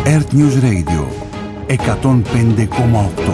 Earth News Radio 105,8.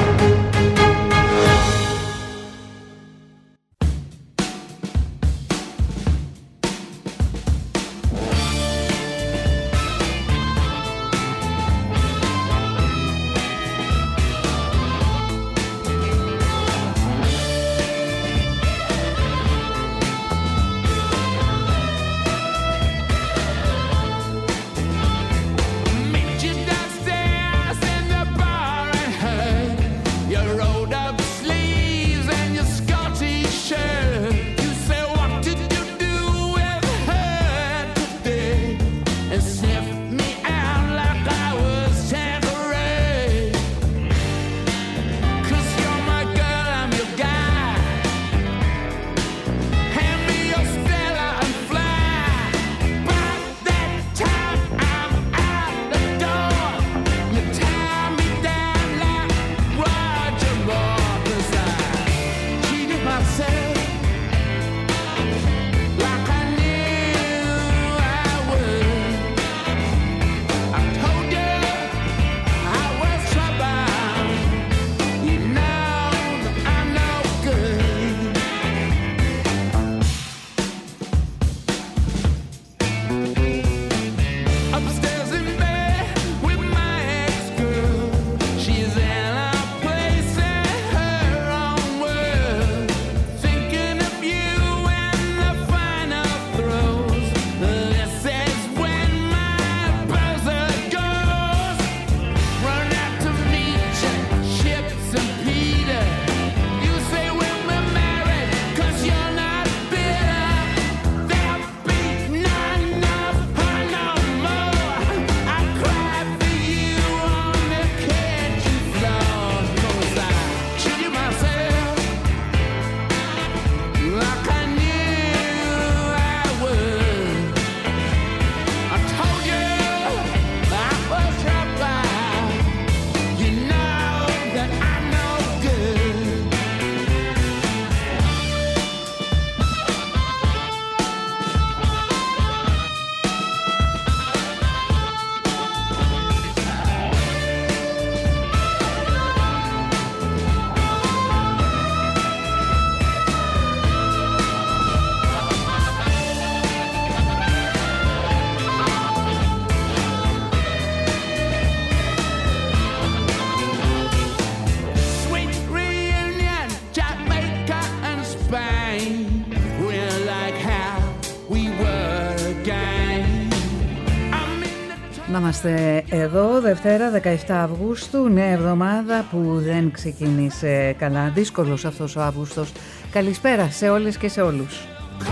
Να είμαστε εδώ, Δευτέρα 17 Αυγούστου, νέα εβδομάδα που δεν ξεκίνησε καλά. Δύσκολος αυτός ο Αύγουστος. Καλησπέρα σε όλες και σε όλους.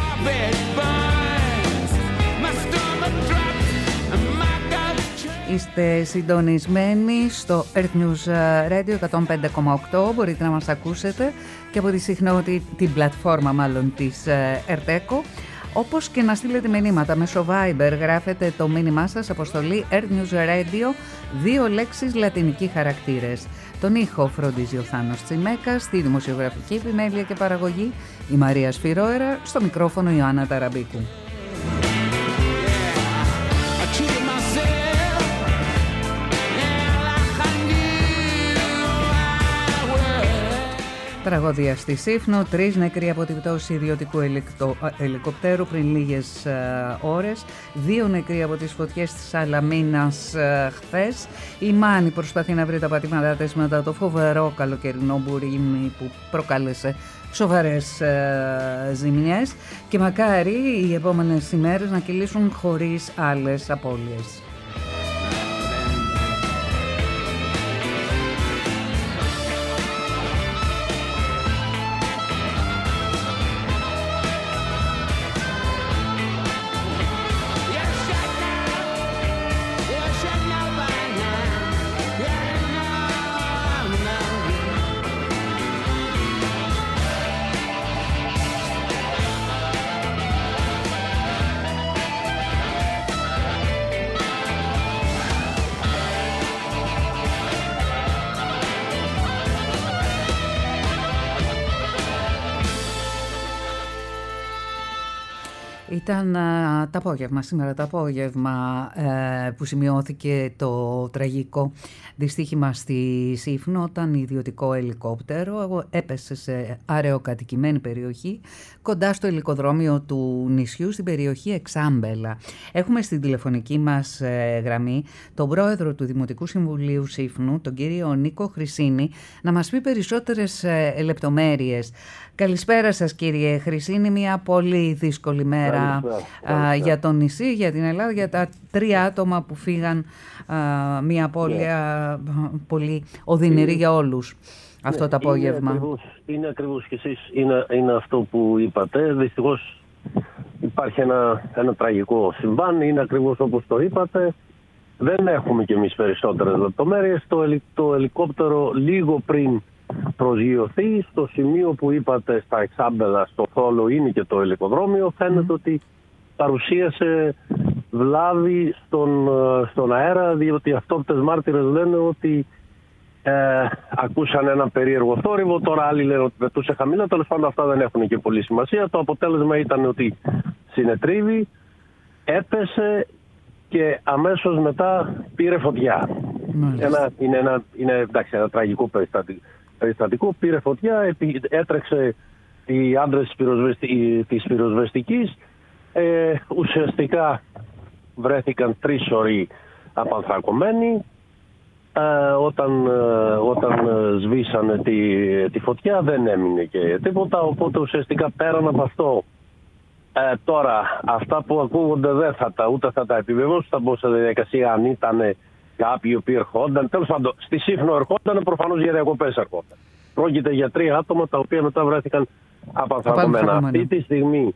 Είστε συντονισμένοι στο Earth News Radio 105,8. Μπορείτε να μας ακούσετε και από τη συχνότητα, την πλατφόρμα μάλλον της Ερτέκο. Όπως και να στείλετε μηνύματα μέσω Viber, γράφετε το μήνυμά σας, αποστολή Earth News Radio, 2 λέξεις, λατινικοί χαρακτήρες. Τον ήχο φροντίζει ο Θάνος Τσιμέκας, στη δημοσιογραφική επιμέλεια και παραγωγή η Μαρία Σφυρόερα, στο μικρόφωνο η Ιωάννα Ταραμπίκου. Τραγωδία στη Σύφνο, 3 νεκροί από την πτώση ιδιωτικού ελικοπτέρου πριν λίγες ώρες, 2 νεκροί από τις φωτιές της Σαλαμίνας χθες. Η Μάνη προσπαθεί να βρει τα πατήματά της μετά το φοβερό καλοκαιρινό μπουρίμι που προκάλεσε σοβαρές ζημιές και μακάρι οι επόμενες ημέρες να κυλήσουν χωρίς άλλες απώλειες. Ήταν σήμερα το απόγευμα που σημειώθηκε το τραγικό δυστύχημα στη Σύφνο, όταν ιδιωτικό ελικόπτερο έπεσε σε αραιοκατοικημένη περιοχή κοντά στο ελικοδρόμιο του νησιού στην περιοχή Εξάμπελα. Έχουμε στην τηλεφωνική μας γραμμή τον πρόεδρο του Δημοτικού Συμβουλίου Σύφνου, τον κύριο Νίκο Χρυσίνη, να μας πει περισσότερες λεπτομέρειες. Καλησπέρα σας κύριε Χρυσίνη, μια πολύ δύσκολη μέρα για το νησί, για την Ελλάδα, για τα 3 άτομα που φύγαν, μια απώλεια πολύ οδυνηρή για όλους αυτό το απόγευμα. Είναι ακριβώς και εσείς, είναι αυτό που είπατε. Δυστυχώς υπάρχει ένα τραγικό συμβάν, είναι ακριβώς όπως το είπατε. Δεν έχουμε κι εμείς περισσότερες λεπτομέρειες. Το ελικόπτερο λίγο πριν προσγειωθεί στο σημείο που είπατε, στα Εξάμπελα, στο Θόλο είναι και το ελικοδρόμιο, φαίνεται ότι παρουσίασε βλάβη στον αέρα, διότι αυτόπτες μάρτυρες λένε ότι ακούσαν ένα περίεργο θόρυβο, τώρα άλλοι λένε ότι πετούσε χαμηλά. Τέλος πάντων αυτά δεν έχουν και πολύ σημασία. Το αποτέλεσμα ήταν ότι συνετρίβη, έπεσε και αμέσως μετά πήρε φωτιά. Είναι ένα τραγικό περιστατικό. Πήρε φωτιά, έτρεξε οι άντρες της πυροσβεστικής. Ουσιαστικά βρέθηκαν 3 οροί απανθρακωμένοι. Όταν σβήσανε τη φωτιά δεν έμεινε και τίποτα, οπότε ουσιαστικά πέραν από αυτό τώρα αυτά που ακούγονται ούτε θα τα επιβεβαιώσω, θα μπω σε διαδικασία αν ήταν κάποιοι που ερχόνταν. Τέλος πάντων, στη Σύφνο ερχόνταν, προφανώς για διακοπές ερχόνταν. Πρόκειται για 3 άτομα τα οποία μετά βρέθηκαν απανθρακωμένα. Αυτή τη στιγμή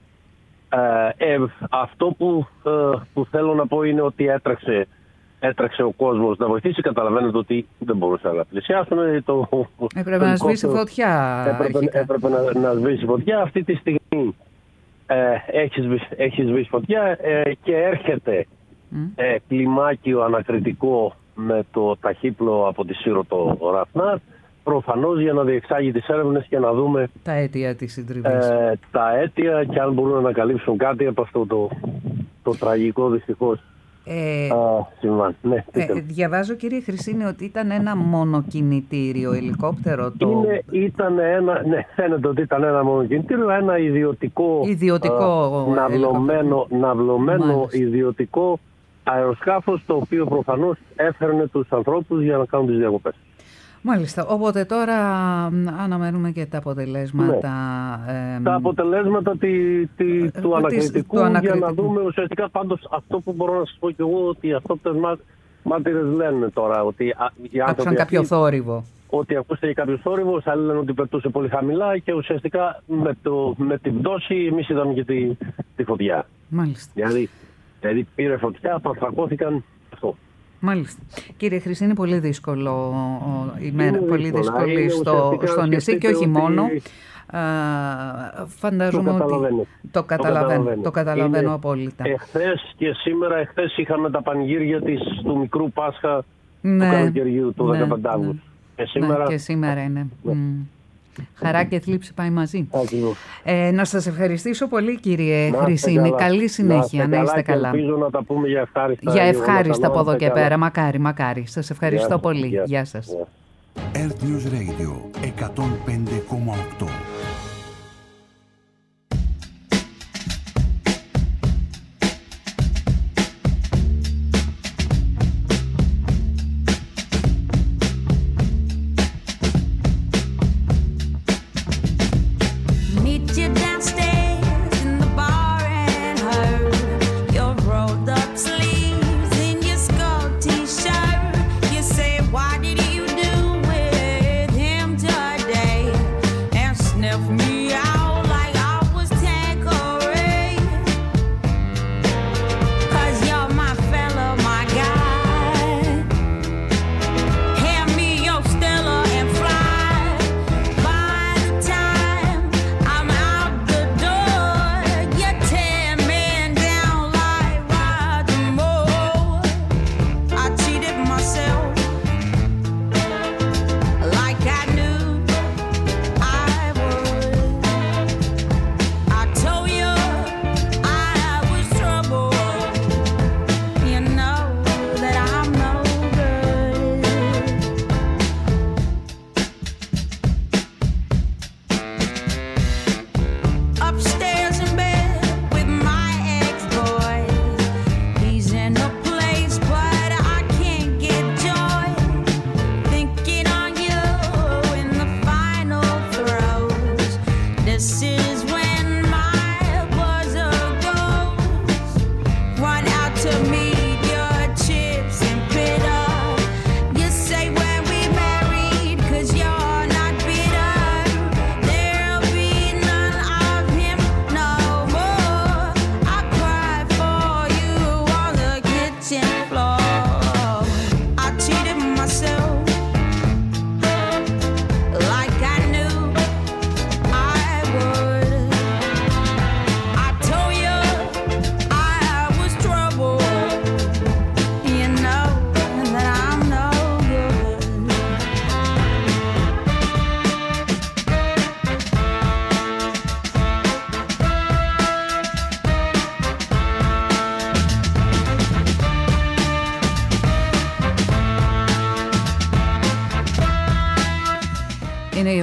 αυτό που θέλω να πω είναι ότι έτρεξε ο κόσμος να βοηθήσει. Καταλαβαίνετε ότι δεν μπορούσαν να πλησιάσουν. Έπρεπε να σβήσει φωτιά. Έπρεπε να σβήσει φωτιά. Αυτή τη στιγμή έχει σβήσει φωτιά και έρχεται κλιμάκιο ανακριτικό με το ταχύπλο από τη Σύρο το Ραφνάρ, προφανώς για να διεξάγει τις έρευνες και να δούμε τα αίτια της συντριβής. Τα αίτια και αν μπορούν να ανακαλύψουν κάτι από αυτό το τραγικό δυστυχώς συμβάν. Ναι, διαβάζω κύριε Χρυσίνη ότι ήταν ένα μονοκινητήριο ελικόπτερο. Φαίνεται ότι ήταν ένα μονοκινητήριο, ένα ιδιωτικό ναυλωμένο ιδιωτικό αεροσκάφος, το οποίο προφανώς έφερνε τους ανθρώπους για να κάνουν τις διακοπές. Μάλιστα. Οπότε τώρα αναμένουμε και τα αποτελέσματα. Τα αποτελέσματα του ανακριτικού για να δούμε ουσιαστικά. Πάντως αυτό που μπορώ να σας πω και εγώ, ότι αυτόπτες μάρτυρες λένε τώρα ότι άκουσαν κάποιο θόρυβο. Ότι ακούστηκε κάποιο θόρυβο, άλλοι λένε ότι πετούσε πολύ χαμηλά και ουσιαστικά με την πτώση εμείς είδαμε και τη φωτιά. Μάλιστα. Δηλαδή πήρε φωτιά, απανθρακώθηκαν αυτό. Μάλιστα. Κύριε Χρυσίνη, πολύ δύσκολο πολύ δύσκολη στο νησί και όχι μόνο. Φαντάζομαι ότι το καταλαβαίνω απόλυτα. Εχθές είχαμε τα πανηγύρια του μικρού Πάσχα του καλοκαιριού του 15 Αυγούστου. Και σήμερα είναι. Χαρά και θλίψη πάει μαζί. Να σας ευχαριστήσω πολύ κύριε Χρυσίνη. Καλή συνέχεια, να είστε καλά. Ελπίζω να τα πούμε για ευχάριστα από εδώ και πέρα. Μακάρι. Σας ευχαριστώ πολύ. Γεια σας. Earth News Radio 105,8. Never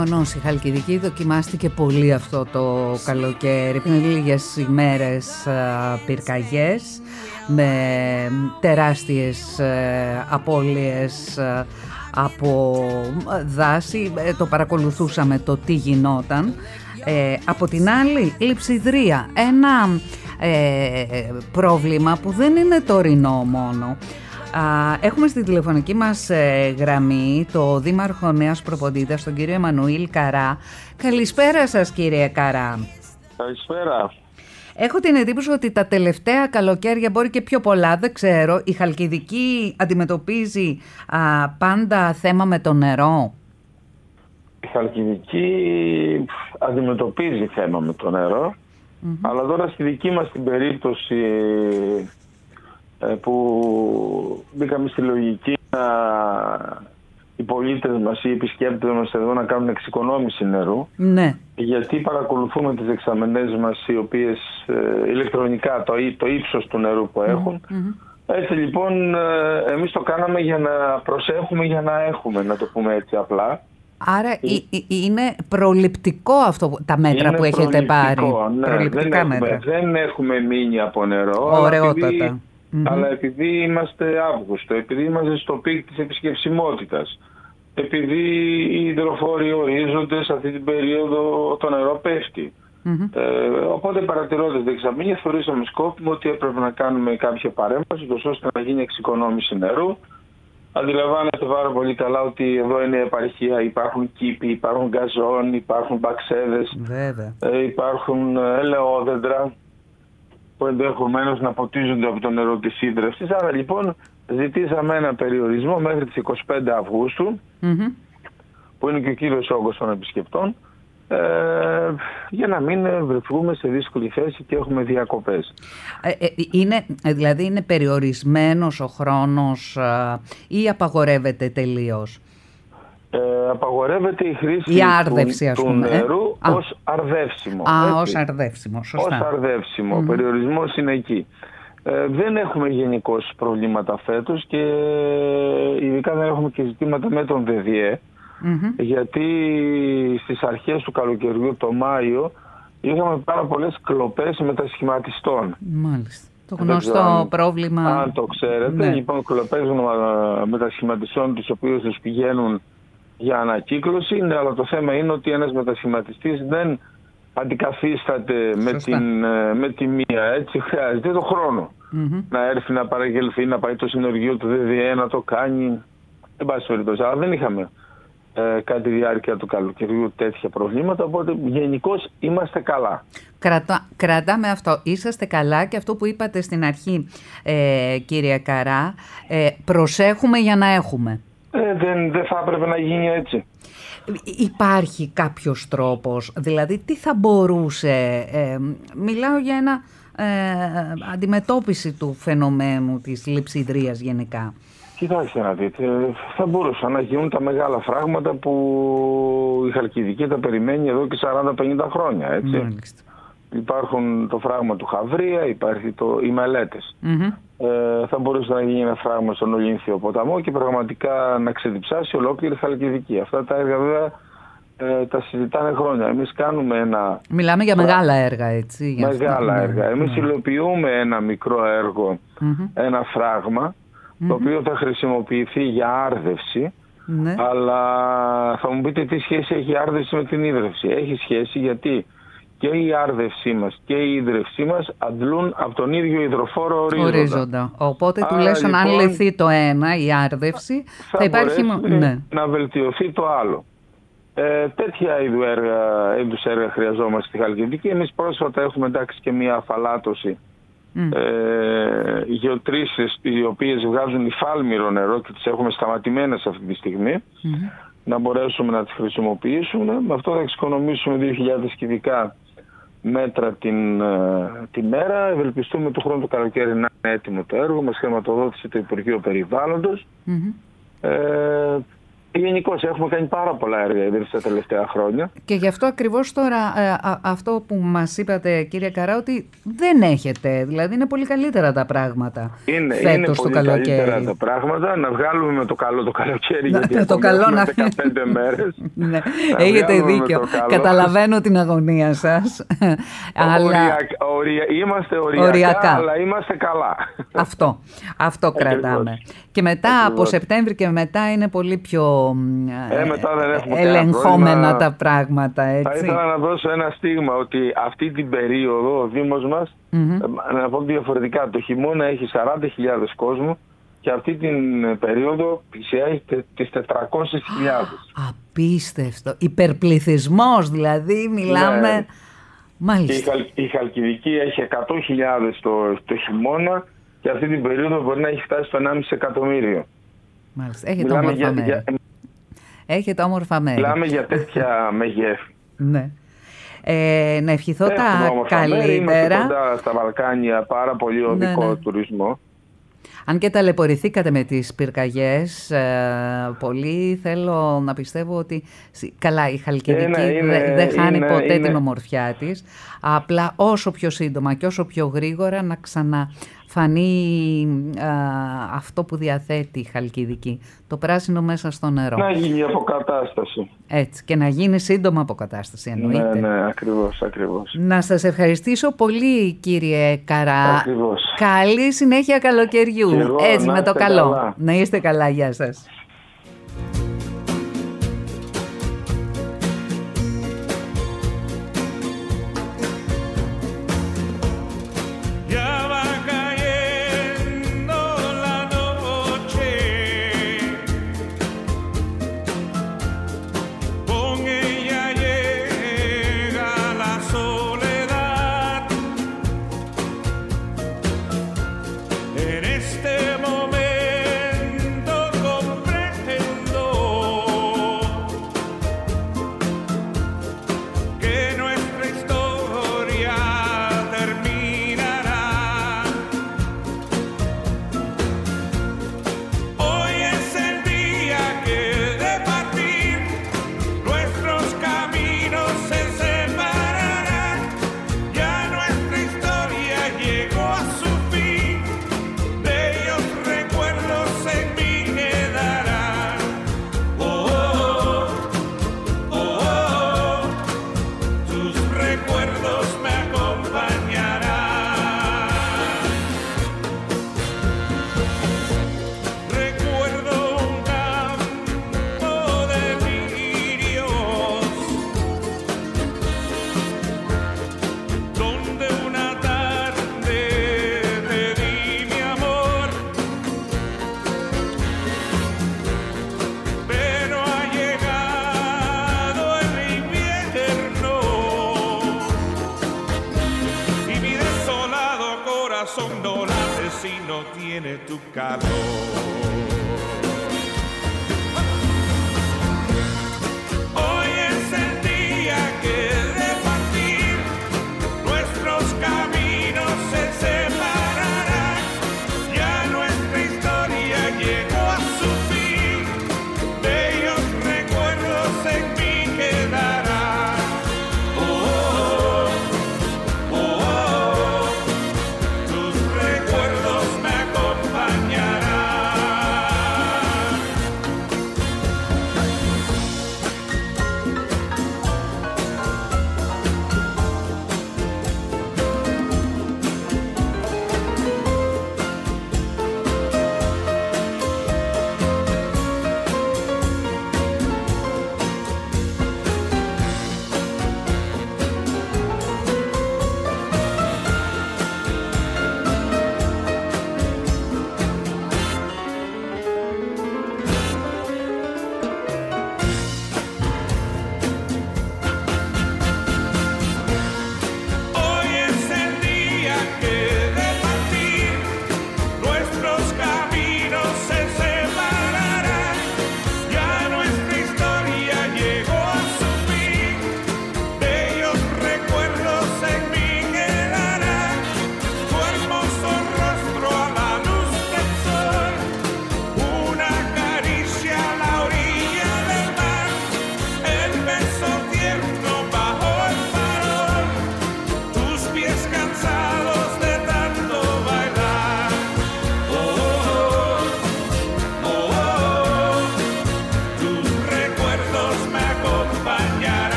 Γεγονός, η Χαλκιδική δοκιμάστηκε πολύ αυτό το καλοκαίρι. Πριν λίγες ημέρες πυρκαγιές με τεράστιες απώλειες από δάση. Το παρακολουθούσαμε το τι γινόταν. Από την άλλη, λειψιδρία, ένα πρόβλημα που δεν είναι τωρινό μόνο. Έχουμε στη τηλεφωνική μας γραμμή το Δήμαρχο Νέας Προποντίτας, τον κύριο Εμμανουήλ Καρά. Καλησπέρα σας, κύριε Καρά. Καλησπέρα. Έχω την εντύπωση ότι τα τελευταία καλοκαίρια, μπορεί και πιο πολλά, δεν ξέρω, η Χαλκιδική αντιμετωπίζει πάντα θέμα με το νερό. Η Χαλκιδική αντιμετωπίζει θέμα με το νερό, αλλά τώρα στη δική μας την περίπτωση που μπήκαμε στη λογική οι πολίτες μας ή οι επισκέπτες μας εδώ να κάνουν εξοικονόμηση νερού, ναι, γιατί παρακολουθούμε τις δεξαμενές μας οι οποίες ηλεκτρονικά το ύψος του νερού που έχουν. Έτσι λοιπόν εμείς το κάναμε για να προσέχουμε, για να έχουμε, να το πούμε έτσι απλά. Άρα είναι προληπτικό αυτό τα μέτρα είναι που έχετε πάρει. Ναι, προληπτικά μέτρα. Δεν έχουμε μείνει από νερό. Ωραιότατα. Αλλά επειδή είμαστε Αύγουστο, επειδή είμαστε στο πικ της επισκεψιμότητας, επειδή οι υδροφόροι ορίζονται σε αυτή την περίοδο, το νερό πέφτει. Οπότε παρατηρώντας δεξαμενή θεωρήσαμε σκόπιμο ότι έπρεπε να κάνουμε κάποια παρέμβαση ώστε να γίνει εξοικονόμηση νερού. Αντιλαμβάνεστε πάρα πολύ καλά ότι εδώ είναι επαρχία, υπάρχουν κήποι, υπάρχουν γκαζόν, υπάρχουν μπαξέδες, υπάρχουν ελαιόδεντρα που ενδεχομένως να ποτίζονται από το νερό της σύντρευσης. Άρα λοιπόν ζητήσαμε ένα περιορισμό μέχρι τις 25 Αυγούστου, που είναι και ο κύριος όγκος των επισκεπτών, για να μην βρεθούμε σε δύσκολη θέση και έχουμε διακοπές. Δηλαδή είναι περιορισμένος ο χρόνος ή απαγορεύεται τελείως? Απαγορεύεται η χρήση του νερού ως αρδεύσιμο. Ως αρδεύσιμο, σωστά. Ως αρδεύσιμο. Ο περιορισμός είναι εκεί. Δεν έχουμε γενικώς προβλήματα φέτος και ειδικά δεν έχουμε και ζητήματα με τον ΔΔΕ, γιατί στις αρχές του καλοκαιριού, το Μάιο, είχαμε πάρα πολλές κλοπές μετασχηματιστών. Μάλιστα. Το γνωστό πρόβλημα. Αν το ξέρετε, ναι. Λοιπόν, κλοπές μετασχηματιστών, τους οποίους τους πηγαίνουν για ανακύκλωση, ναι, αλλά το θέμα είναι ότι ένας μετασχηματιστής δεν αντικαθίσταται με τη μία, έτσι χρειάζεται το χρόνο να έρθει να παραγγελθεί, να πάει το συνεργείο του ΔΔΕ να το κάνει, εν πάση περιπτώσει. Αλλά δεν είχαμε κατά τη διάρκεια του καλοκαιριού τέτοια προβλήματα, οπότε γενικώς είμαστε καλά. Κρατάμε αυτό. Είσαστε καλά και αυτό που είπατε στην αρχή, κύριε Καρά, προσέχουμε για να έχουμε. Δεν θα έπρεπε να γίνει έτσι. Υπάρχει κάποιος τρόπος, δηλαδή τι θα μπορούσε, μιλάω για ένα αντιμετώπιση του φαινομένου της λειψιδρίας γενικά. Κοιτάξτε να δείτε, θα μπορούσαν να γίνουν τα μεγάλα φράγματα που η Χαλκιδική τα περιμένει εδώ και 40-50 χρόνια, έτσι. Μάλιστα. Υπάρχουν το φράγμα του Χαβρία, υπάρχει οι μελέτες. Θα μπορούσε να γίνει ένα φράγμα στον Ολύνθιο ποταμό και πραγματικά να ξεδιψάσει ολόκληρη Χαλκιδική. Αυτά τα έργα βέβαια τα συζητάνε χρόνια. Εμείς κάνουμε ένα... Μιλάμε για μεγάλα έργα, έτσι. Μεγάλα έργα. Εμείς υλοποιούμε ένα μικρό έργο, ένα φράγμα, το οποίο θα χρησιμοποιηθεί για άρδευση, αλλά θα μου πείτε τι σχέση έχει η άρδευση με την ίδρυυση. Έχει σχέση γιατί και η άρδευσή μας και η ίδρυυσή μας αντλούν από τον ίδιο υδροφόρο ορίζοντα. Οπότε τουλάχιστον αν λυθεί το ένα, η άρδευση, θα υπάρχει να βελτιωθεί το άλλο. Τέτοια είδους έργα χρειαζόμαστε στη Χαλκιδική. Εμείς πρόσφατα έχουμε εντάξει και μια αφαλάτωση γεωτρήσεις οι οποίες βγάζουν υφάλμυρο νερό και τις έχουμε σταματημένες αυτή τη στιγμή, να μπορέσουμε να τις χρησιμοποιήσουμε. Με αυτό θα εξοικονομήσουμε 2.000 κυβικά μέτρα τη μέρα. Ευελπιστούμε του χρόνου το καλοκαίρι να είναι έτοιμο το έργο. Μας χρηματοδότησε το Υπουργείο Περιβάλλοντος. Γενικώς έχουμε κάνει πάρα πολλά έργα στα τελευταία χρόνια. Και γι' αυτό ακριβώς τώρα αυτό που μας είπατε, κύριε Καρά, ότι δεν έχετε, δηλαδή είναι πολύ καλύτερα τα πράγματα. Είναι πολύ καλύτερα τα πράγματα. Να βγάλουμε με το καλό το καλοκαίρι, γιατί το καλό έχουμε 15 μέρες. Ναι, έχετε δίκιο. Καταλαβαίνω την αγωνία σας. Είμαστε οριακά, αλλά είμαστε καλά. Αυτό κρατάμε. Και μετά από Σεπτέμβρη και μετά είναι πολύ πιο μετά δεν έχουμε ελεγχόμενα τα πράγματα, έτσι. Θα ήθελα να δώσω ένα στίγμα ότι αυτή την περίοδο ο Δήμος μας, να πω διαφορετικά, το χειμώνα έχει 40.000 κόσμο και αυτή την περίοδο πλησιάζει τις 400.000. Απίστευτο. Υπερπληθυσμός, δηλαδή μιλάμε... Ναι. Μάλιστα. Η Χαλκιδική έχει 100.000 το χειμώνα και αυτή την περίοδο μπορεί να έχει φτάσει στο 1,5 εκατομμύριο. Μάλιστα. Έχετε όμορφα μέρη. Μιλάμε για τέτοια μεγέθη. Ναι. Να ευχηθώ τα καλύτερα. Είμαστε κοντά στα Βαλκάνια, πάρα πολύ οδικό τουρισμό. Αν και ταλαιπωρηθήκατε με τις πυρκαγιές, πολύ θέλω να πιστεύω ότι... Καλά, η Χαλκιδική δεν χάνει ποτέ την ομορφιά της. Απλά όσο πιο σύντομα και όσο πιο γρήγορα να ξαναφανεί αυτό που διαθέτει η Χαλκιδική. Το πράσινο μέσα στο νερό. Να γίνει αποκατάσταση. Έτσι, και να γίνει σύντομα αποκατάσταση, εννοείται. Ναι, ακριβώς. Να σας ευχαριστήσω πολύ, κύριε Καρά. Ακριβώς. Καλή συνέχεια καλοκαιριού. Έτσι, με το καλό. Καλά. Να είστε καλά, γεια σας. Tus recuerdos me acompañarán.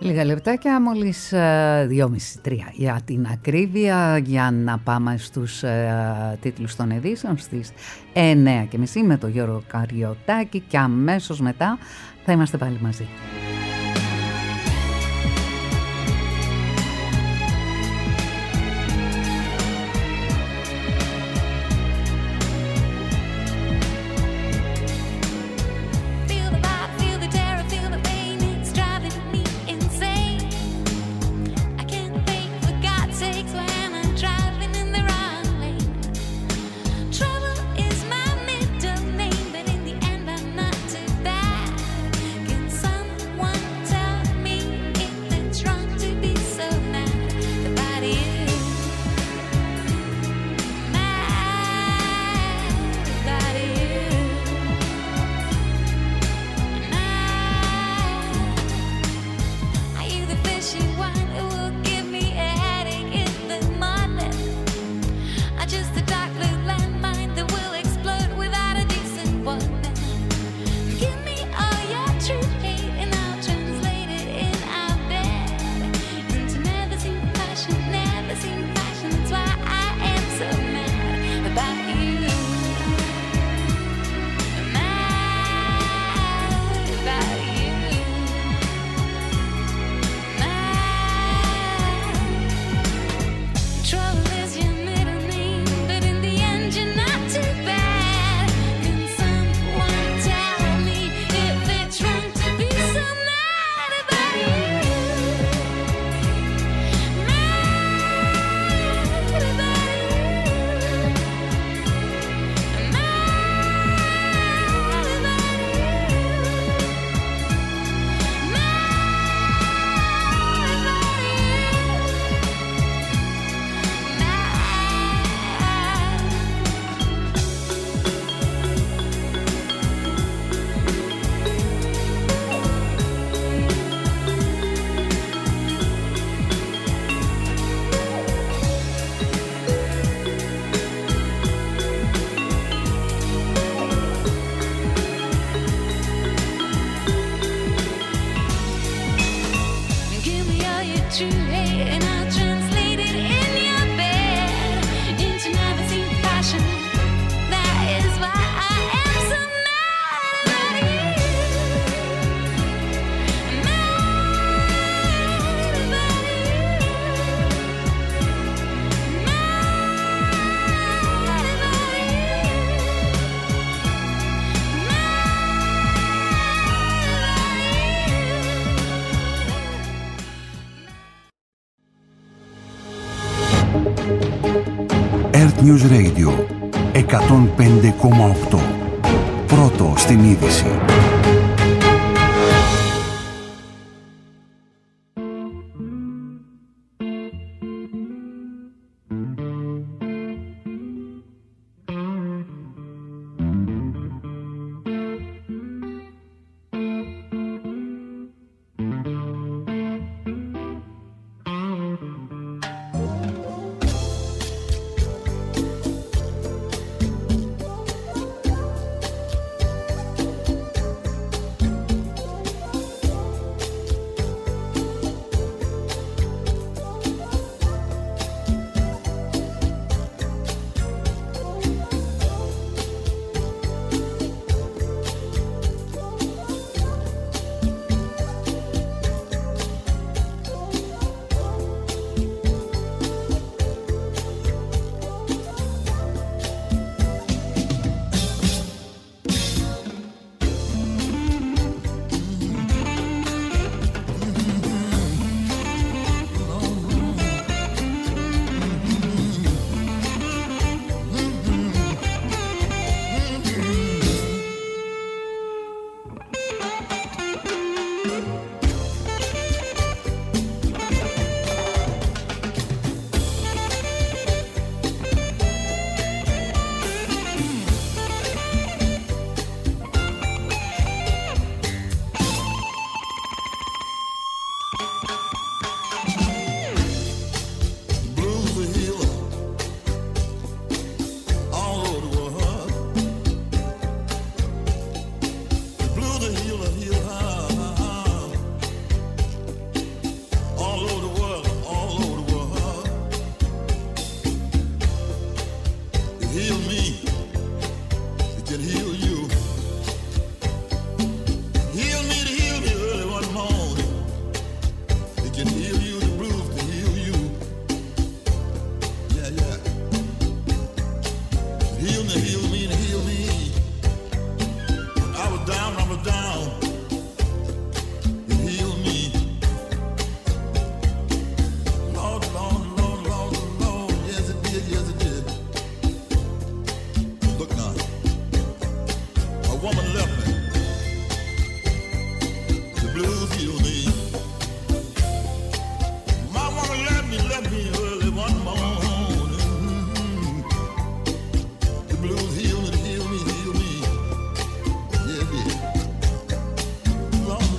Λίγα λεπτάκια, μόλις 2,5-3 για την ακρίβεια, για να πάμε στους τίτλους των ειδήσεων στις 9:30 με τον Γιώργο Καριωτάκη και αμέσως μετά θα είμαστε πάλι μαζί. News Radio 105,8. Πρώτο στην είδηση. heal me, it can heal you. Heal me to heal me early one morning. It can heal you, the blues can heal you. Yeah, yeah. Heal me to heal me. I was down. It healed me. Lord, yes it did. Look now, a woman left me. The blues healed me. My woman left me early one morning. The blues healed me. Yeah, it did. Long.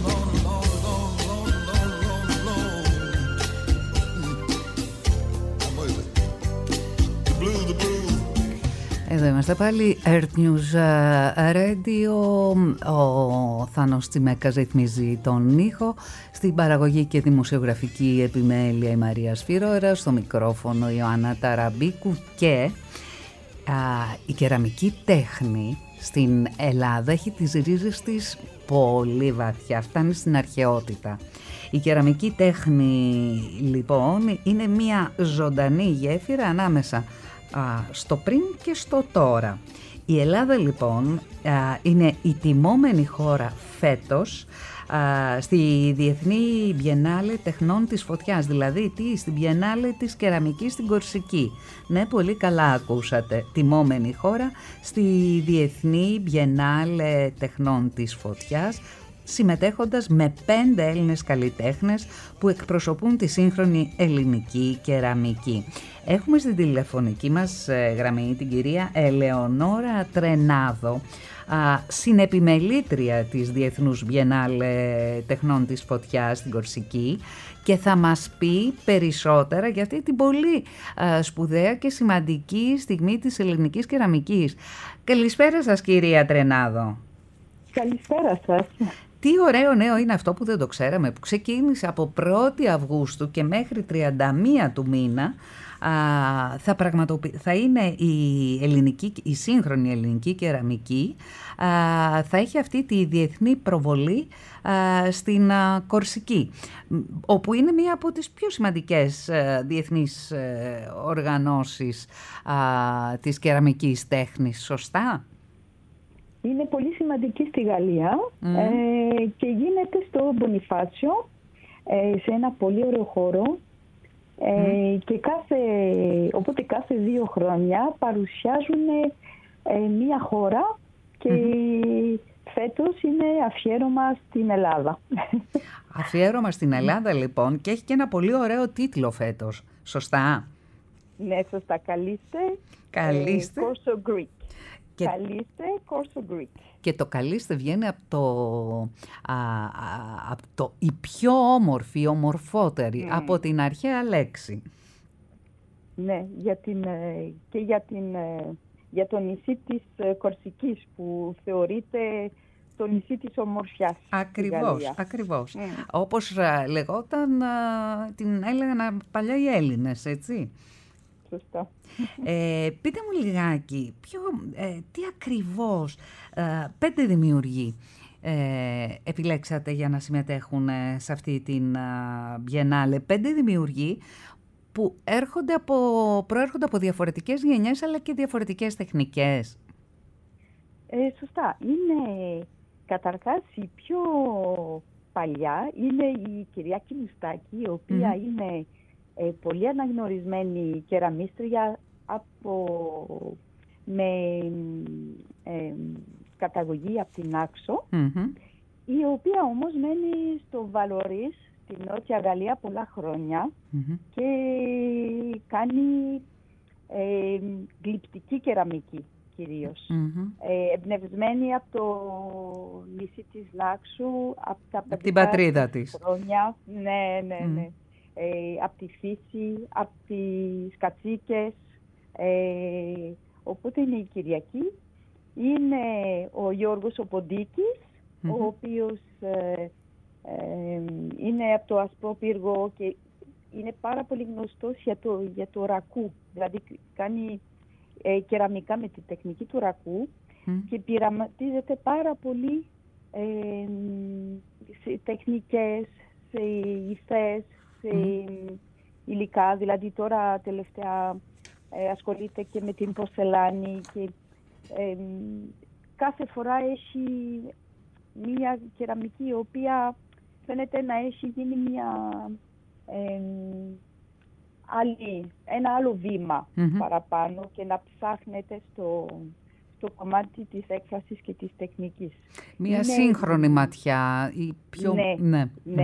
The blues. Εδώ είμαστε πάλι, Earth News Radio, ο Θάνος Τσιμέκας ρυθμίζει τον ήχο, στην παραγωγή και δημοσιογραφική επιμέλεια η Μαρία Σφυρόερα, στο μικρόφωνο η Ιωάννα Ταραμπίκου και η κεραμική τέχνη στην Ελλάδα έχει τις ρίζες της πολύ βαθιά, φτάνει στην αρχαιότητα. Η κεραμική τέχνη λοιπόν είναι μια ζωντανή γέφυρα ανάμεσα στο πριν και στο τώρα. Η Ελλάδα λοιπόν είναι η τιμόμενη χώρα φέτος στη Διεθνή Μπιενάλε Τεχνών της Φωτιάς, δηλαδή στην Μπιενάλε της Κεραμικής στην Κορσική. Ναι, πολύ καλά ακούσατε, τιμόμενη χώρα στη Διεθνή Μπιενάλε Τεχνών της Φωτιάς, συμμετέχοντας με 5 Έλληνες καλλιτέχνες που εκπροσωπούν τη σύγχρονη ελληνική κεραμική. Έχουμε στην τηλεφωνική μας γραμμή την κυρία Ελεονόρα Τρενάδο, συνεπιμελήτρια της Διεθνούς Μπιενάλε Τεχνών της Φωτιάς στην Κορσική, και θα μας πει περισσότερα για αυτή την πολύ σπουδαία και σημαντική στιγμή της ελληνικής κεραμικής. Καλησπέρα σας κυρία Τρενάδο. Καλησπέρα σας. Τι ωραίο νέο είναι αυτό που δεν το ξέραμε, που ξεκίνησε από 1η Αυγούστου και μέχρι 31 του μήνα θα είναι η σύγχρονη ελληνική κεραμική, θα έχει αυτή τη διεθνή προβολή στην Κορσική, όπου είναι μία από τις πιο σημαντικές διεθνείς οργανώσεις της κεραμικής τέχνης, σωστά? Είναι πολύ σημαντική στη Γαλλία και γίνεται στο Μπονιφάτσιο, σε ένα πολύ ωραίο χώρο, και οπότε κάθε 2 χρόνια παρουσιάζουν μία χώρα και φέτος είναι αφιέρωμα στην Ελλάδα. Αφιέρωμα στην Ελλάδα λοιπόν, και έχει και ένα πολύ ωραίο τίτλο φέτος, σωστά? Ναι, σωστά, καλείστε Corso Greek. Καλείστε Corso Greek. Και το καλείστε βγαίνει από η πιο όμορφη, ομορφότερη, από την αρχαία λέξη. Ναι, για το νησί της Κορσικής, που θεωρείται το νησί της ομορφιάς. Ακριβώς. Όπως λεγόταν, την έλεγαν παλιά οι Έλληνες, έτσι. Σωστά. Πείτε μου λιγάκι, τι ακριβώς 5 δημιουργοί επιλέξατε για να συμμετέχουν σε αυτή την Μπιενάλε. 5 δημιουργοί που προέρχονται από διαφορετικές γενιές αλλά και διαφορετικές τεχνικές. Σωστά. Είναι καταρχάς η πιο παλιά, είναι η Κυριάκη Μουστάκη, η οποία είναι πολύ αναγνωρισμένη κεραμίστρια με καταγωγή από την Άξο, η οποία όμως μένει στο Βαλωρίς, στη Νότια Γαλλία, πολλά χρόνια και κάνει γλυπτική κεραμική κυρίως. Εμπνευσμένη από το νησί της Λάξου, από την πατρίδα της. Χρόνια. Ναι. Από τη φύση, από τις κατσίκες, οπότε είναι η Κυριακή. Είναι ο Γιώργος ο Ποντίκης, ο οποίος είναι από το Ασπρόπυργο και είναι πάρα πολύ γνωστός για το ρακού, δηλαδή κάνει κεραμικά με τη τεχνική του ρακού και πειραματίζεται πάρα πολύ σε τεχνικές, σε υφές, σε υλικά. Δηλαδή τώρα τελευταία ασχολείται και με την πορσελάνη και κάθε φορά έχει μία κεραμική η οποία φαίνεται να έχει γίνει ένα άλλο βήμα παραπάνω και να ψάχνεται στο κομμάτι της έκφρασης και της τεχνικής. Μία σύγχρονη ματιά. Πιο... Ναι.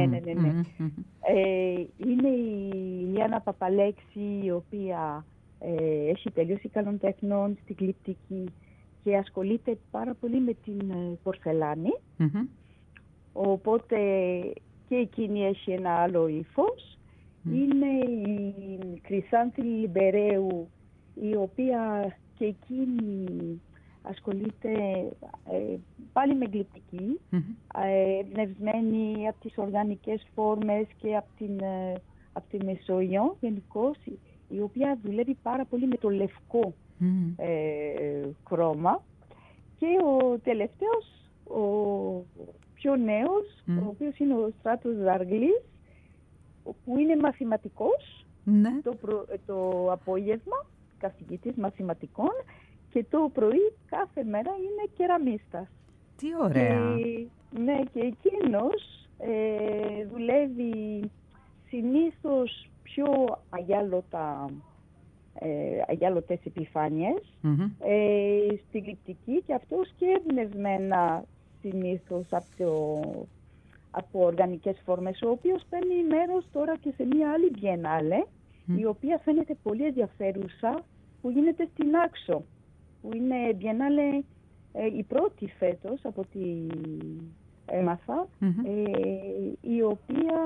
Είναι η Λιάννα Παπαλέξη, η οποία έχει τελειώσει καλών τεχνών στην γλυπτική και ασχολείται πάρα πολύ με την πορσελάνη. Οπότε και εκείνη έχει ένα άλλο ύφος. Είναι η Κρυσάνθη Λιμπεραίου, η οποία και εκείνη ασχολείται πάλι με γλυπτική, εμπνευσμένη από τις οργανικές φόρμες και από τη Μεσόγειο γενικώς, η οποία δουλεύει πάρα πολύ με το λευκό χρώμα. Και ο τελευταίος, ο πιο νέος, ο οποίος είναι ο Στράτος Ζαργλής, που είναι μαθηματικός, το απόγευμα καθηγητής μαθηματικών και το πρωί κάθε μέρα είναι κεραμίστας. Τι ωραία! Και εκείνος δουλεύει συνήθως πιο αγιάλωτες επιφάνειες στη γλυπτική και αυτός και εμπνευσμένα συνήθως από οργανικές φόρμες, ο οποίος παίρνει μέρος τώρα και σε μία άλλη Βιενάλε, η οποία φαίνεται πολύ ενδιαφέρουσα, που γίνεται στην Άξο, που είναι Βιενάλε η πρώτη φέτος, από ό,τι έμαθα, η οποία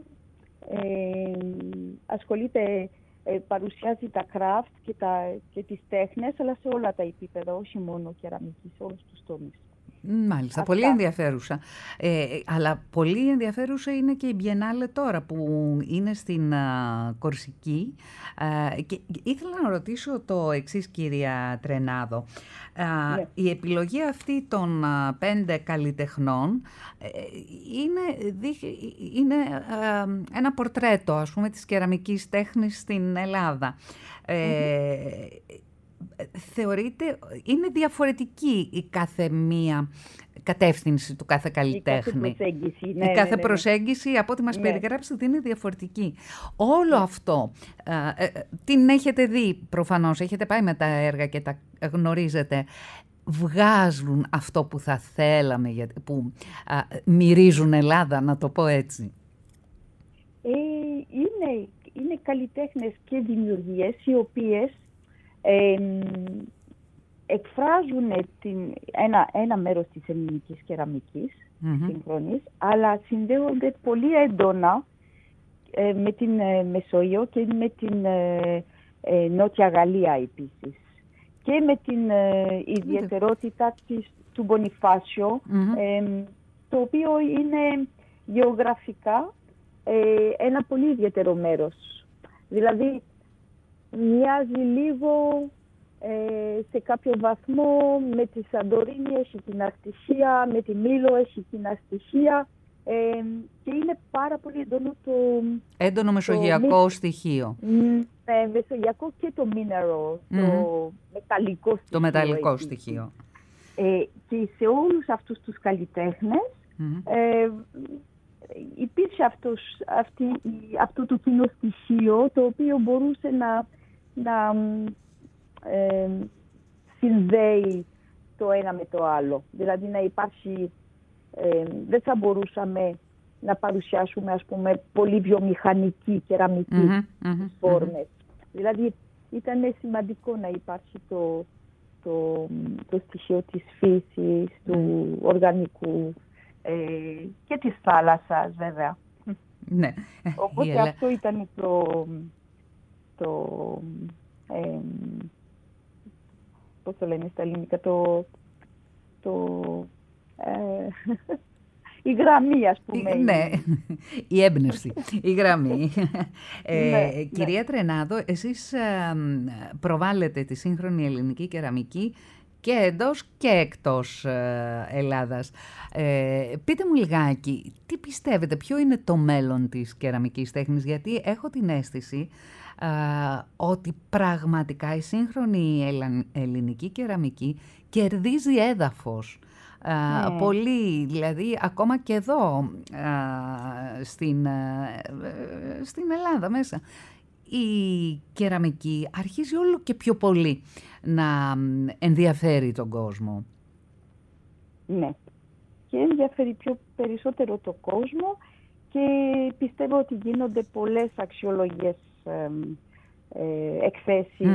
ασχολείται, παρουσιάζει τα craft και τις τέχνες, αλλά σε όλα τα επίπεδα, όχι μόνο κεραμική, σε όλους τους τομείς. Μάλιστα, πολύ ενδιαφέρουσα. Αλλά πολύ ενδιαφέρουσα είναι και η Biennale τώρα που είναι στην Κορσική. Και ήθελα να ρωτήσω το εξής, κυρία Τρενάδο. Η επιλογή αυτή των 5 καλλιτεχνών είναι ένα πορτρέτο, ας πούμε, της κεραμικής τέχνης στην Ελλάδα. Θεωρείτε, είναι διαφορετική η κάθε μία κατεύθυνση του κάθε καλλιτέχνη. Η κάθε προσέγγιση, από ό,τι μας περιγράψετε, είναι διαφορετική. Όλο αυτό, την έχετε δει προφανώς, έχετε πάει με τα έργα και τα γνωρίζετε. Βγάζουν αυτό που θα θέλαμε, που μυρίζουν Ελλάδα, να το πω έτσι. Είναι καλλιτέχνες και δημιουργίες οι οποίες εκφράζουν ένα μέρος της ελληνικής κεραμικής σύγχρονης, αλλά συνδέονται πολύ έντονα με την Μεσόγειο και με την Νότια Γαλλία επίσης. Και με την ιδιαιτερότητα του Μπονιφάσιο, το οποίο είναι γεωγραφικά ένα πολύ ιδιαίτερο μέρος. Δηλαδή, μοιάζει λίγο σε κάποιο βαθμό με τη Σαντορίνη, έχει κοινά στοιχεία, με τη Μήλο έχει κοινά στοιχεία και είναι πάρα πολύ έντονο μεσογειακό στοιχείο. Μεσογειακό και το mineral, το μεταλλικό στοιχείο. Το μεταλλικό στοιχείο. Και σε όλους αυτούς τους καλλιτέχνες υπήρχε αυτό το κοινό στοιχείο, το οποίο μπορούσε να συνδέει το ένα με το άλλο. Δηλαδή να υπάρχει, δεν θα μπορούσαμε να παρουσιάσουμε, ας πούμε, πολύ βιομηχανική κεραμική φόρμες. Δηλαδή ήταν σημαντικό να υπάρχει το στοιχείο της φύσης, του οργανικού και της θάλασσας, βέβαια. Ναι. Οπότε αυτό ήταν πώς το λένε στα ελληνικά, η γραμμή, ας πούμε. Ναι, η έμπνευση, η γραμμή. Ναι, κυρία Τρενάδο, εσείς προβάλλετε τη σύγχρονη ελληνική κεραμική και εντός και εκτός Ελλάδας. Πείτε μου λιγάκι, τι πιστεύετε, ποιο είναι το μέλλον της κεραμικής τέχνης, γιατί έχω την αίσθηση ότι πραγματικά η σύγχρονη ελληνική κεραμική κερδίζει έδαφος. Πολύ, δηλαδή ακόμα και εδώ στην Ελλάδα μέσα. Η κεραμική αρχίζει όλο και πιο πολύ να ενδιαφέρει τον κόσμο. Ναι, και ενδιαφέρει περισσότερο τον κόσμο και πιστεύω ότι γίνονται πολλές αξιολογίες εκθέσεις,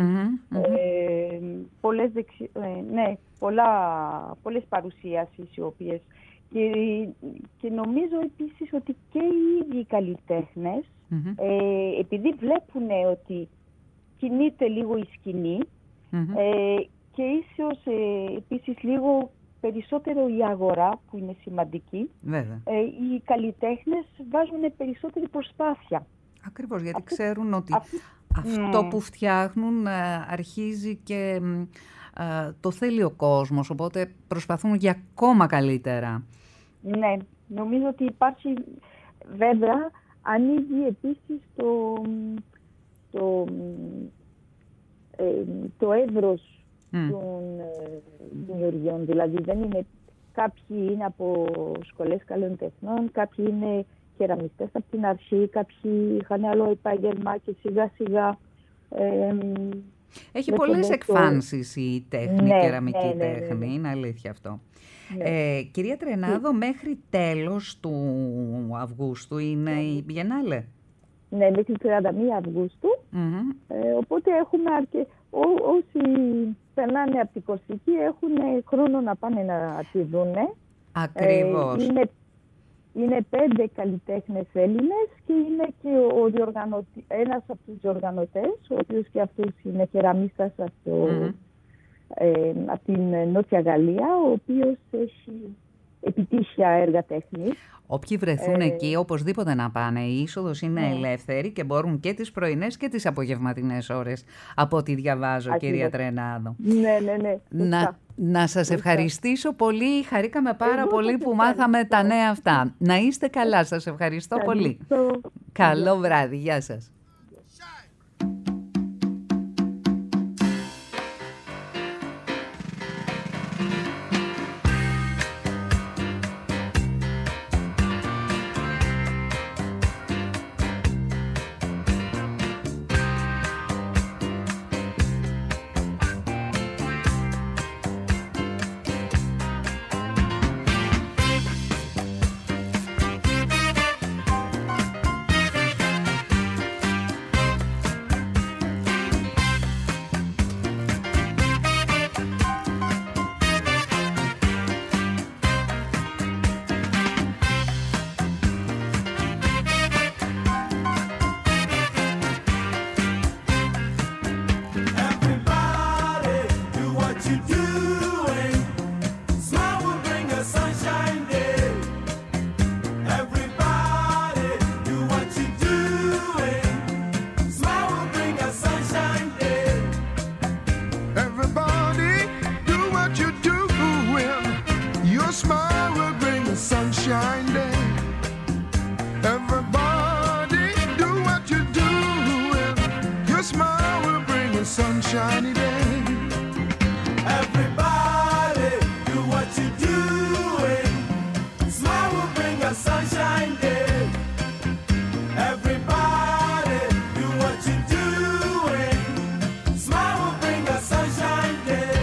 πολλές παρουσιάσεις οι οποίες και νομίζω επίσης ότι και οι ίδιοι καλλιτέχνες επειδή βλέπουν ότι κινείται λίγο η σκηνή και ίσως επίσης λίγο περισσότερο η αγορά που είναι σημαντική, οι καλλιτέχνες βάζουν περισσότερη προσπάθεια. Ακριβώς, γιατί ξέρουν ότι αυτό που φτιάχνουν αρχίζει και το θέλει ο κόσμος, οπότε προσπαθούν για ακόμα καλύτερα. Ναι, νομίζω ότι υπάρχει, βέβαια, ανοίγει επίσης το εύρος των δημιουργιών. Δηλαδή δεν είναι, κάποιοι είναι από σχολές καλών τεχνών, κάποιοι είναι κεραμιστές από την αρχή, κάποιοι είχαν άλλο επάγγελμα και σιγά σιγά έχει πολλές εκφάνσεις η τέχνη, η κεραμική τέχνη, είναι αλήθεια αυτό. Κυρία Τρενάδο, μέχρι τέλος του Αυγούστου είναι η Biennale. Ναι, μέχρι 31 Αυγούστου. Οπότε έχουμε όσοι περνάνε από την Κορσική έχουν χρόνο να πάνε να τη δούνε. Ακριβώς. Είναι 5 καλλιτέχνες Έλληνες και είναι και ένας από τους διοργανωτές, ο οποίος και αυτός είναι κεραμίστας από την Νότια Γαλλία, ο οποίος έχει επιτύχια έργα τέχνης. Όποιοι βρεθούν εκεί, οπωσδήποτε να πάνε. Η είσοδος είναι ελεύθερη και μπορούν και τις πρωινές και τις απογευματινές ώρες, από ό,τι διαβάζω, κυρία Τρενάδο. Ναι. Να σας ευχαριστήσω πολύ. Χαρήκαμε πάρα πολύ που μάθαμε τα νέα αυτά. Να είστε καλά. Σας ευχαριστώ πολύ. Καλό βράδυ. Γεια σας. Sunshiny day. Everybody do what you're doing. Smile will bring a sunshine day. Everybody do what you're doing. Smile will bring a sunshine day.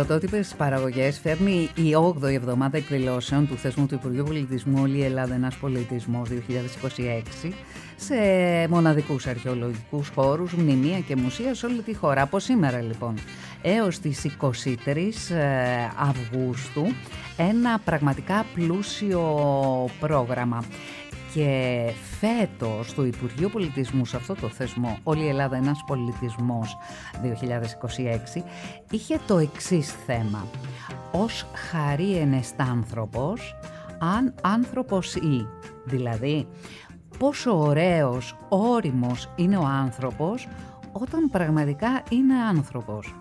πρωτότυπες παραγωγές φέρνει η 8η εβδομάδα εκδηλώσεων του θεσμού του Υπουργείου Πολιτισμού «Όλη η Ελλάδα ένας πολιτισμός» 2026 σε μοναδικούς αρχαιολογικούς χώρους, μνημεία και μουσεία σε όλη τη χώρα. Από σήμερα λοιπόν έως τις 23 Αυγούστου ένα πραγματικά πλούσιο πρόγραμμα. Και φέτος του Υπουργείου Πολιτισμού σε αυτό το θεσμό «Όλη η Ελλάδα ένας πολιτισμός» 2026 είχε το εξής θέμα: «Ως χαρί ενεστάνθρωπος, αν άνθρωπος ή». Δηλαδή, πόσο ωραίος, ώριμος είναι ο άνθρωπος όταν πραγματικά είναι άνθρωπος.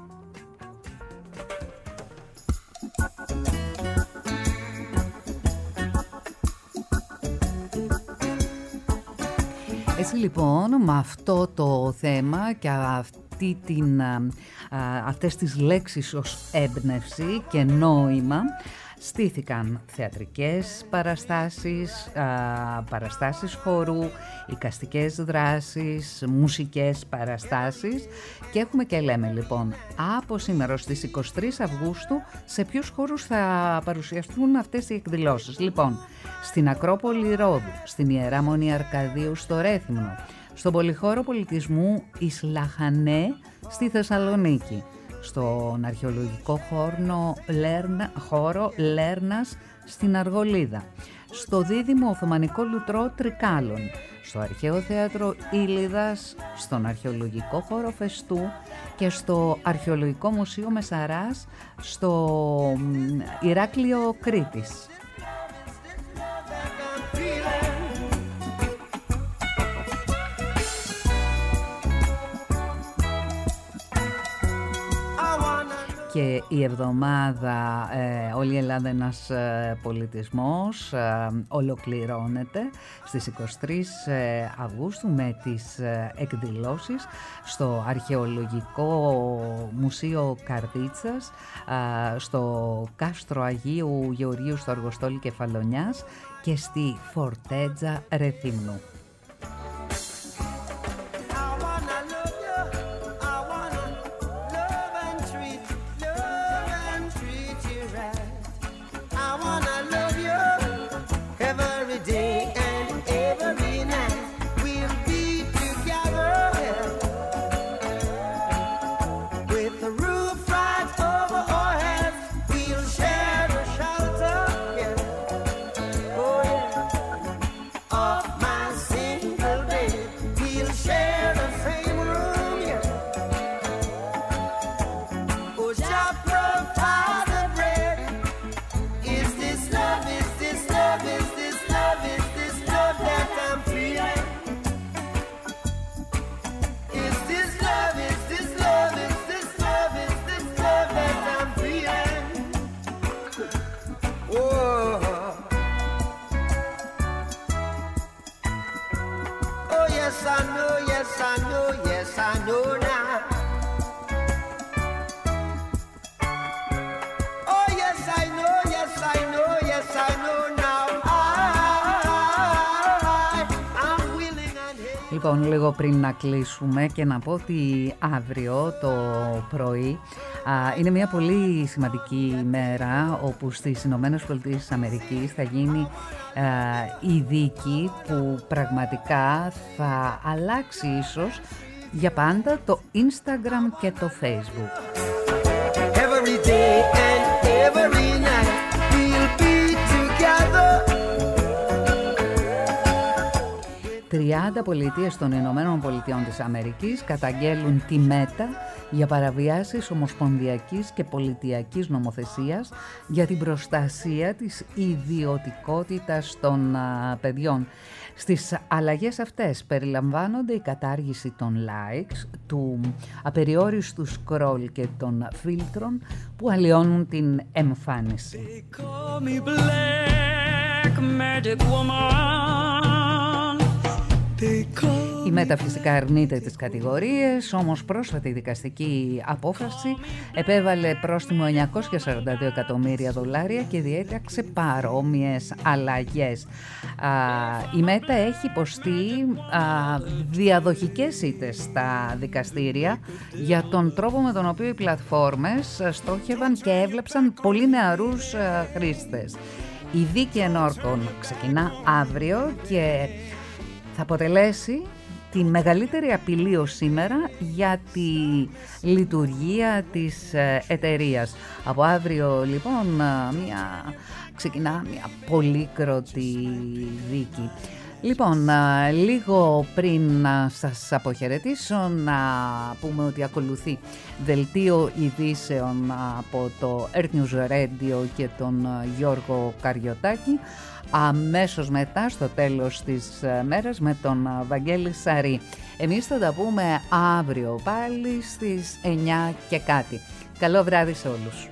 Έτσι λοιπόν, με αυτό το θέμα και αυτές τις λέξεις ως έμπνευση και νόημα στήθηκαν θεατρικές παραστάσεις χορού, εικαστικές δράσεις, μουσικές παραστάσεις και έχουμε και λέμε λοιπόν από σήμερα στις 23 Αυγούστου σε ποιους χώρους θα παρουσιαστούν αυτές οι εκδηλώσεις. Λοιπόν, στην Ακρόπολη Ρόδου, στην Ιερά Μονή Αρκαδίου στο Ρέθυμνο, στον Πολυχώρο Πολιτισμού Ισλαχανέ στη Θεσσαλονίκη, στον αρχαιολογικό χώρο Λέρνας στην Αργολίδα, στο δίδυμο Οθωμανικό Λουτρό Τρικάλων, στο Αρχαίο Θέατρο Ήλιδας, στον αρχαιολογικό χώρο Φεστού και στο Αρχαιολογικό Μουσείο Μεσαράς στο Ηράκλειο Κρήτης. Και η εβδομάδα «Όλη η Ελλάδα ένας πολιτισμός» ολοκληρώνεται στις 23 Αυγούστου με τις εκδηλώσεις στο Αρχαιολογικό Μουσείο Καρδίτσας, στο Κάστρο Αγίου Γεωργίου στο Αργοστόλι Κεφαλονιάς και στη Φορτέτζα Ρεθύμνου. Λοιπόν, λίγο πριν να κλείσουμε και να πω ότι αύριο το πρωί είναι μια πολύ σημαντική ημέρα όπου στις Ηνωμένες Πολιτείες της Αμερικής θα γίνει η δίκη που πραγματικά θα αλλάξει ίσως για πάντα το Instagram και το Facebook. Every day and every night we'll be together. 30 πολιτείες των Ηνωμένων Πολιτειών της Αμερικής καταγγέλουν τη Μέτα για παραβιάσεις ομοσπονδιακής και πολιτιακής νομοθεσίας για την προστασία της ιδιωτικότητας των παιδιών. Στις αλλαγές αυτές περιλαμβάνονται η κατάργηση των likes, του απεριόριστου scroll και των φίλτρων που αλλοιώνουν την εμφάνιση. Η ΜΕΤΑ φυσικά αρνείται τις κατηγορίες, όμως πρόσφατη δικαστική απόφαση επέβαλε πρόστιμο $942 εκατομμύρια και διέταξε παρόμοιες αλλαγές. Η ΜΕΤΑ έχει υποστεί διαδοχικές ήττες στα δικαστήρια για τον τρόπο με τον οποίο οι πλατφόρμες στόχευαν και έβλεψαν πολύ νεαρούς χρήστες. Η δίκη ενόρκων ξεκινά αύριο και θα αποτελέσει τη μεγαλύτερη απειλή ως σήμερα για τη λειτουργία της εταιρείας. Από αύριο λοιπόν ξεκινά μια πολύκροτη δίκη. Λοιπόν, λίγο πριν να σας αποχαιρετήσω, να πούμε ότι ακολουθεί δελτίο ειδήσεων από το Earth News Radio και τον Γιώργο Καριωτάκη. Αμέσως μετά, στο τέλος της μέρας, με τον Βαγγέλη Σαρή. Εμείς θα τα πούμε αύριο πάλι στις 9 και κάτι. Καλό βράδυ σε όλους.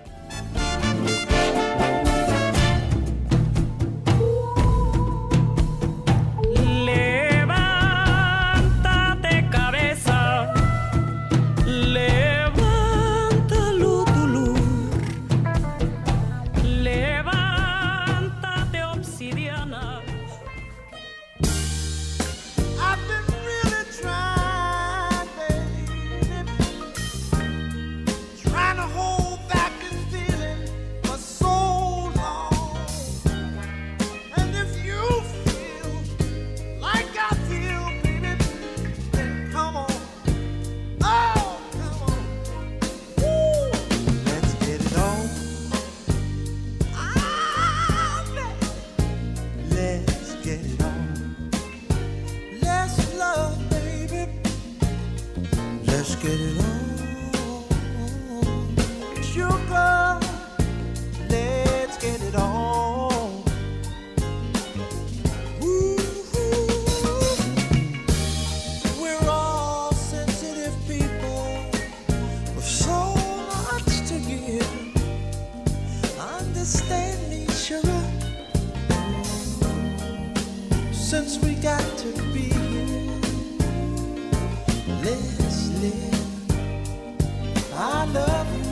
Since we got to be here, let's live. I love you.